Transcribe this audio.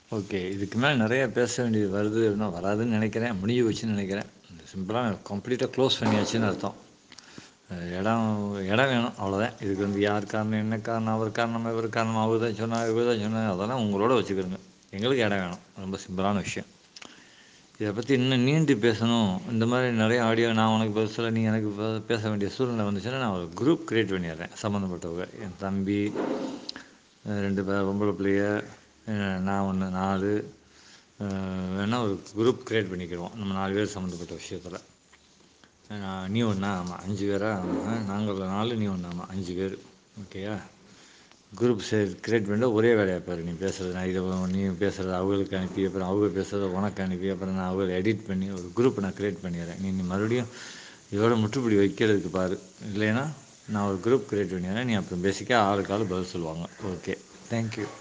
Okay. இதுக்கு மேல நெறைய பேச வேண்டியது வருது அப்படின்னா வராதுன்னு நெனைக்கிறேன். முடிஞ்சு போச்சுன்னு நெனைக்கிறேன். சிம்பிளா கம்ப்ளீட்டா க்ளோஸ் பண்ணியாச்சுன்னு அர்த்தம். இடம் இடம் வேணும் அவ்வளோதான். இதுக்கு வந்து யார் காரணம், என்ன காரணம், அவர் காரணமா, இவர் காரணமா, அவர் தான் சொன்னார், இவர் தான் சொன்னார் அதெல்லாம் உங்களோட வச்சுக்கிடுங்க. எங்களுக்கு இடம் வேணும். ரொம்ப சிம்பிளான விஷயம். இத பத்தி இன்னும் நீண்டு பேசணும். இந்த மாரி நெறைய ஆடியோ நான் உனக்கு பதில் சொல்ல, நீ எனக்கு பேச வேண்டிய சூழ்நிலை வந்துச்சுன்னா, நான் ஒரு குரூப் கிரியேட் பண்ணிடுறேன் சம்மந்தப்பட்டவங்க. என் தம்பி, 2 பொம்பள பிள்ளைக, நான் ஒண்ணு 4 வேணா ஒரு குரூப் கிரியேட் பண்ணிக்கிடுவோம். நம்ம 4 பேர் சம்மந்தப்பட்ட விஷயத்துல. நீ ஒண்ணா? ஆமா. 5 பேரா? நாங்க 4 நீ ஒண்ணு. ஆமா. 5 பேரு. ஓகேயா? குரூப் கிரியேட் பண்ணிட்டு ஒரே வேலையா பாரு. நீ பேசுறது நான் இதை நீ பேசுறது அவங்களுக்கு அனுப்பி, அப்புறம் அவங்க பேசுறத உனக்கு அனுப்பி, அப்புறம் நான் அவங்களை எடிட் பண்ணி ஒரு குரூப் நான் கிரியேட் பண்ணிடுறேன். நீ மறுபடியும் இதோட முற்றுப்புள்ளி வைக்கிறதுக்கு பாரு. இல்லைன்னா நான் ஒரு குரூப் கிரியேட் பண்ணிடுறேன். நீ அப்புறம் பேசிக்காக ஆளுக்கு ஆள் பதில் சொல்லுவாங்க. ஓகே. தேங்க்யூ.